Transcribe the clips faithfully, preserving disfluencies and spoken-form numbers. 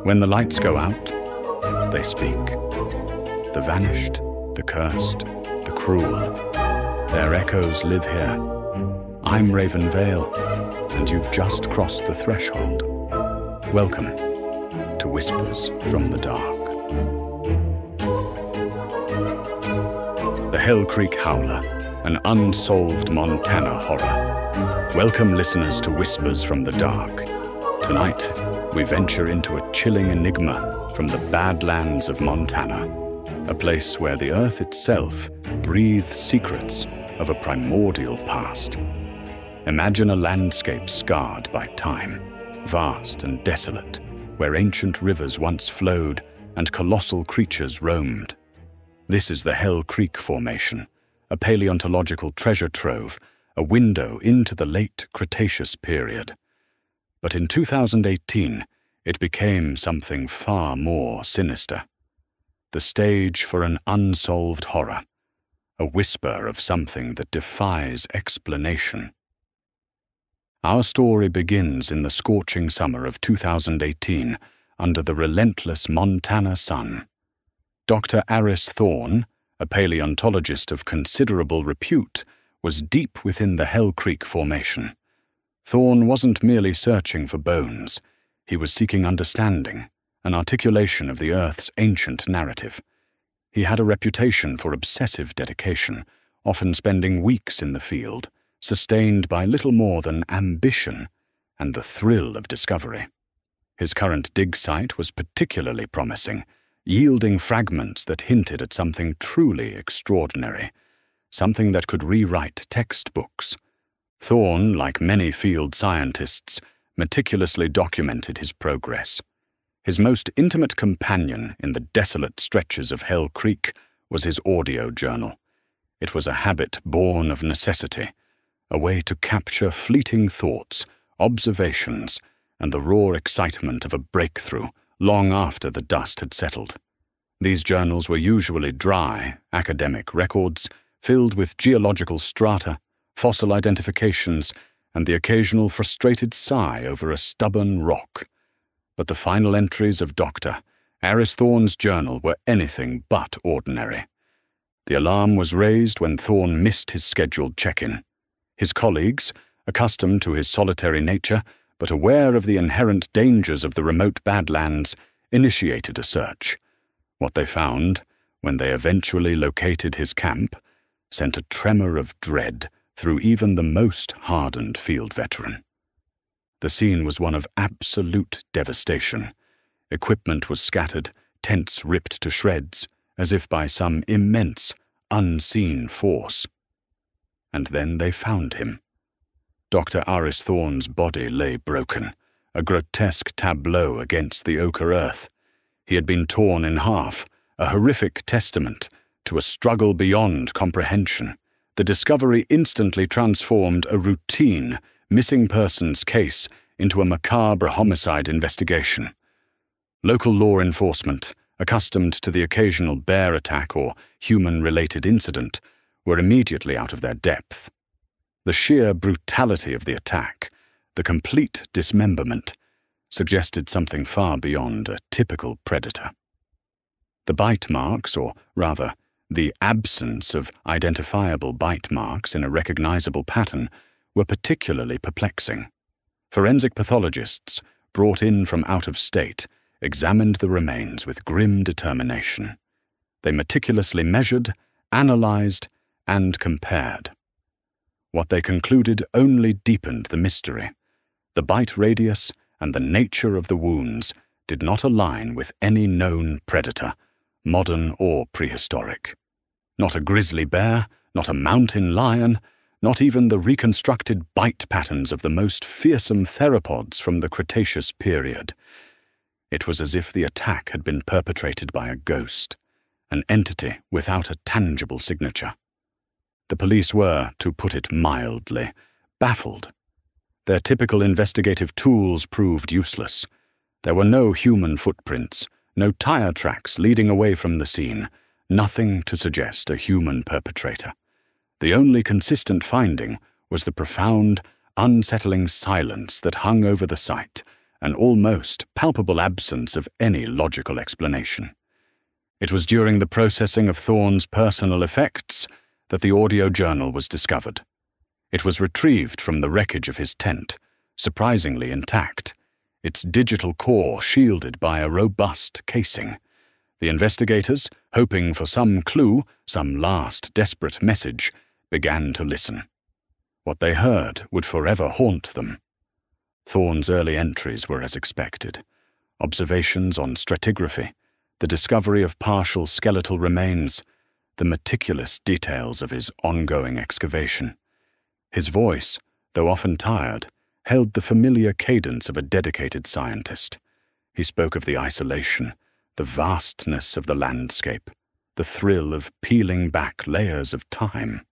When the lights go out, they speak. The vanished, the cursed, the cruel. Their echoes live here. I'm Raven Vale, and you've just crossed the threshold. Welcome to Whispers from the Dark. The Hell Creek Howler, an unsolved Montana horror. Welcome, listeners, to Whispers from the Dark. Tonight, we venture into a chilling enigma from the Badlands of Montana, a place where the earth itself breathes secrets of a primordial past. Imagine a landscape scarred by time, vast and desolate, where ancient rivers once flowed and colossal creatures roamed. This is the Hell Creek Formation, a paleontological treasure trove, a window into the late Cretaceous period. But in two thousand eighteen, it became something far more sinister. The stage for an unsolved horror, a whisper of something that defies explanation. Our story begins in the scorching summer of two thousand eighteen, under the relentless Montana sun. Doctor Aris Thorne, a paleontologist of considerable repute, was deep within the Hell Creek Formation. Thorne wasn't merely searching for bones. He was seeking understanding, an articulation of the Earth's ancient narrative. He had a reputation for obsessive dedication, often spending weeks in the field, sustained by little more than ambition and the thrill of discovery. His current dig site was particularly promising, yielding fragments that hinted at something truly extraordinary, something that could rewrite textbooks. Thorne, like many field scientists, meticulously documented his progress. His most intimate companion in the desolate stretches of Hell Creek was his audio journal. It was a habit born of necessity, a way to capture fleeting thoughts, observations, and the raw excitement of a breakthrough long after the dust had settled. These journals were usually dry, academic records filled with geological strata, fossil identifications, and the occasional frustrated sigh over a stubborn rock. But the final entries of Doctor Aris Thorne's journal were anything but ordinary. The alarm was raised when Thorne missed his scheduled check-in. His colleagues, accustomed to his solitary nature, but aware of the inherent dangers of the remote Badlands, initiated a search. What they found, when they eventually located his camp, sent a tremor of dread through even the most hardened field veteran. The scene was one of absolute devastation. Equipment was scattered, tents ripped to shreds, as if by some immense, unseen force. And then they found him. Doctor Aris Thorne's body lay broken, a grotesque tableau against the ochre earth. He had been torn in half, a horrific testament to a struggle beyond comprehension. The discovery instantly transformed a routine, missing persons case into a macabre homicide investigation. Local law enforcement, accustomed to the occasional bear attack or human-related incident, were immediately out of their depth. The sheer brutality of the attack, the complete dismemberment, suggested something far beyond a typical predator. The bite marks, or rather, the absence of identifiable bite marks in a recognizable pattern, were particularly perplexing. Forensic pathologists, brought in from out of state, examined the remains with grim determination. They meticulously measured, analyzed, and compared. What they concluded only deepened the mystery. The bite radius and the nature of the wounds did not align with any known predator, modern or prehistoric. Not a grizzly bear, not a mountain lion, not even the reconstructed bite patterns of the most fearsome theropods from the Cretaceous period. It was as if the attack had been perpetrated by a ghost, an entity without a tangible signature. The police were, to put it mildly, baffled. Their typical investigative tools proved useless. There were no human footprints, no tire tracks leading away from the scene, nothing to suggest a human perpetrator. The only consistent finding was the profound, unsettling silence that hung over the site, an almost palpable absence of any logical explanation. It was during the processing of Thorne's personal effects that the audio journal was discovered. It was retrieved from the wreckage of his tent, surprisingly intact, its digital core shielded by a robust casing. The investigators, hoping for some clue, some last desperate message, began to listen. What they heard would forever haunt them. Thorne's early entries were as expected. Observations on stratigraphy, the discovery of partial skeletal remains, the meticulous details of his ongoing excavation. His voice, though often tired, held the familiar cadence of a dedicated scientist. He spoke of the isolation, the vastness of the landscape, the thrill of peeling back layers of time.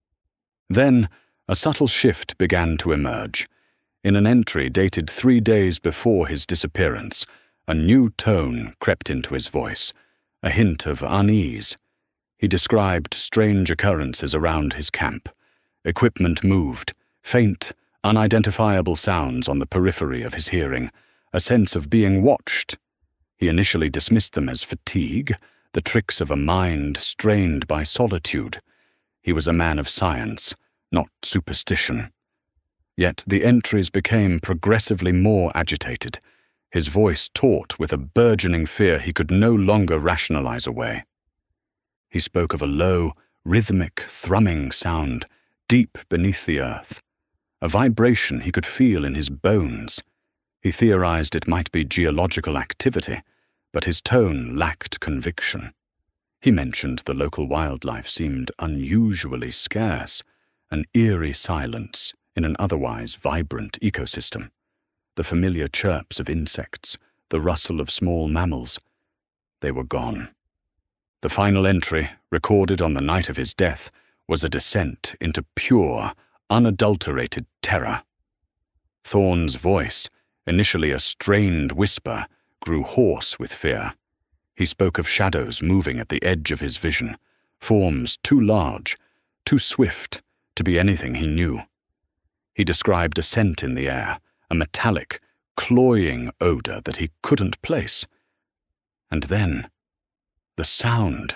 Then, a subtle shift began to emerge. In an entry dated three days before his disappearance, a new tone crept into his voice, a hint of unease. He described strange occurrences around his camp. Equipment moved, faint, unidentifiable sounds on the periphery of his hearing, a sense of being watched. He initially dismissed them as fatigue, the tricks of a mind strained by solitude. He was a man of science, not superstition. Yet the entries became progressively more agitated, his voice taut with a burgeoning fear he could no longer rationalize away. He spoke of a low, rhythmic, thrumming sound, deep beneath the earth, a vibration he could feel in his bones. He theorized it might be geological activity, but his tone lacked conviction. He mentioned the local wildlife seemed unusually scarce, an eerie silence in an otherwise vibrant ecosystem. The familiar chirps of insects, the rustle of small mammals, they were gone. The final entry, recorded on the night of his death, was a descent into pure, unadulterated terror. Thorne's voice, initially a strained whisper, grew hoarse with fear. He spoke of shadows moving at the edge of his vision, forms too large, too swift to be anything he knew. He described a scent in the air, a metallic, cloying odor that he couldn't place. And then, the sound.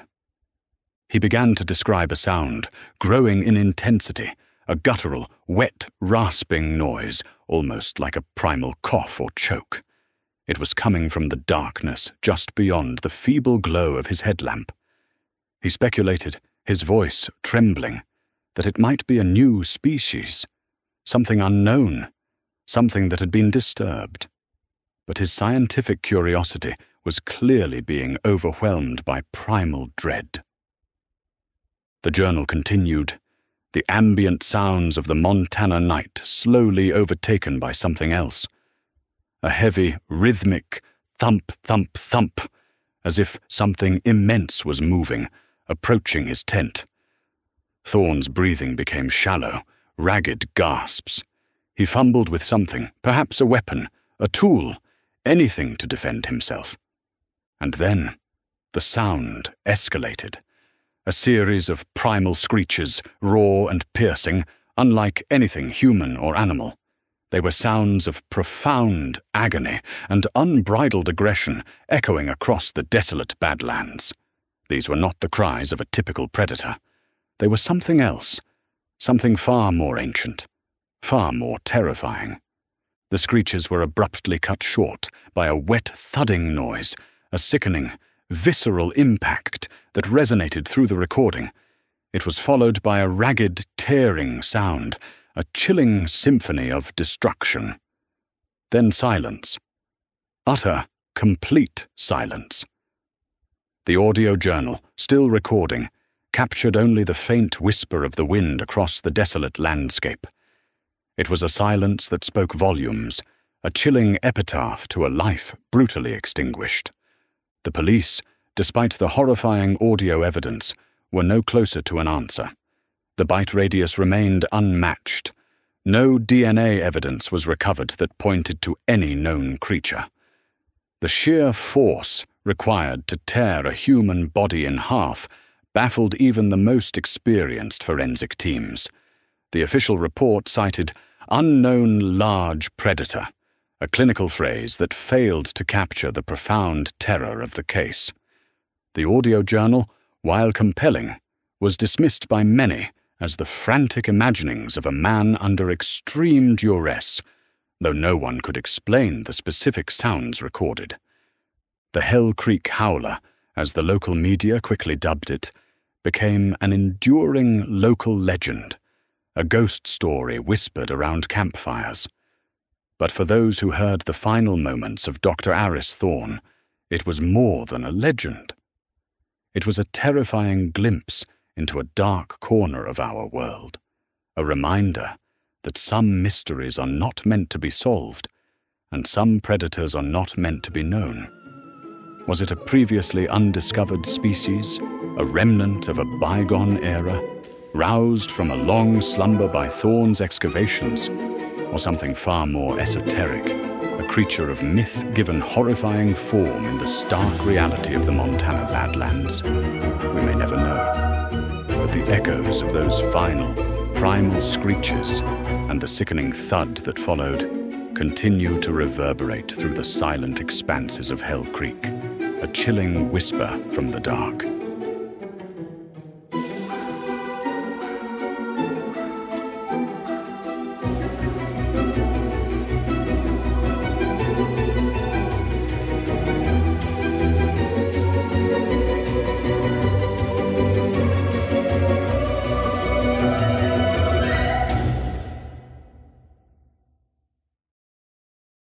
He began to describe a sound, growing in intensity, a guttural, wet, rasping noise, almost like a primal cough or choke. It was coming from the darkness just beyond the feeble glow of his headlamp. He speculated, his voice trembling, that it might be a new species, something unknown, something that had been disturbed. But his scientific curiosity was clearly being overwhelmed by primal dread. The journal continued, the ambient sounds of the Montana night slowly overtaken by something else. A heavy, rhythmic thump, thump, thump, as if something immense was moving, approaching his tent. Thorne's breathing became shallow, ragged gasps. He fumbled with something, perhaps a weapon, a tool, anything to defend himself. And then, the sound escalated. A series of primal screeches, raw and piercing, unlike anything human or animal. They were sounds of profound agony and unbridled aggression echoing across the desolate Badlands. These were not the cries of a typical predator. They were something else, something far more ancient, far more terrifying. The screeches were abruptly cut short by a wet thudding noise, a sickening, visceral impact that resonated through the recording. It was followed by a ragged, tearing sound, a chilling symphony of destruction. Then silence. Utter, complete silence. The audio journal, still recording, captured only the faint whisper of the wind across the desolate landscape. It was a silence that spoke volumes, a chilling epitaph to a life brutally extinguished. The police, despite the horrifying audio evidence, were no closer to an answer. The bite radius remained unmatched. No D N A evidence was recovered that pointed to any known creature. The sheer force required to tear a human body in half baffled even the most experienced forensic teams. The official report cited unknown large predator, a clinical phrase that failed to capture the profound terror of the case. The audio journal, while compelling, was dismissed by many as the frantic imaginings of a man under extreme duress, though no one could explain the specific sounds recorded. The Hell Creek Howler, as the local media quickly dubbed it, became an enduring local legend, a ghost story whispered around campfires. But for those who heard the final moments of Doctor Aris Thorne, it was more than a legend. It was a terrifying glimpse into a dark corner of our world, a reminder that some mysteries are not meant to be solved, and some predators are not meant to be known. Was it a previously undiscovered species, a remnant of a bygone era, roused from a long slumber by Thorne's excavations, or something far more esoteric, a creature of myth given horrifying form in the stark reality of the Montana Badlands? We may never know. But the echoes of those final, primal screeches and the sickening thud that followed continue to reverberate through the silent expanses of Hell Creek, a chilling whisper from the dark.